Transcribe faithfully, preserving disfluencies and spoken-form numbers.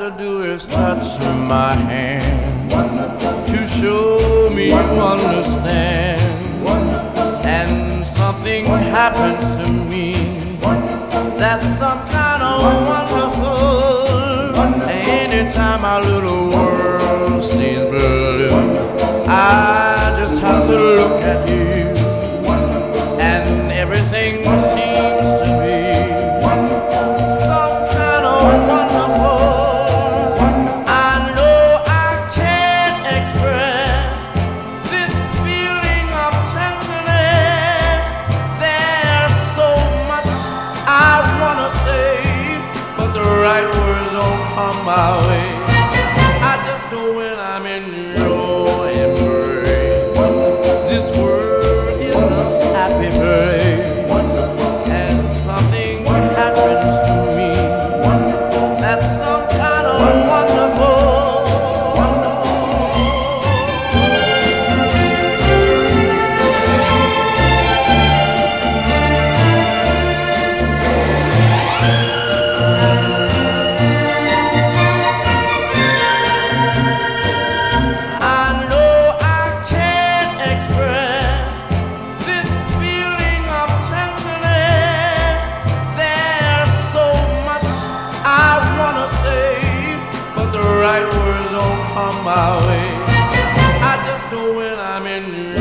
to do is touch my hand to show me you understand. And something happens to me that's some kind of wonderful. Anytime my little world seems blue, I just have to look at you, and everything seems to be some kind of wonderful. I know I can't express this feeling of tenderness. There's so much I wanna say, but the right words don't come my way. I just know when I'm in your embrace, this world is a happy place. And something happens to me that's some kind of wonderful. Right words don't come my way. I just know when I'm in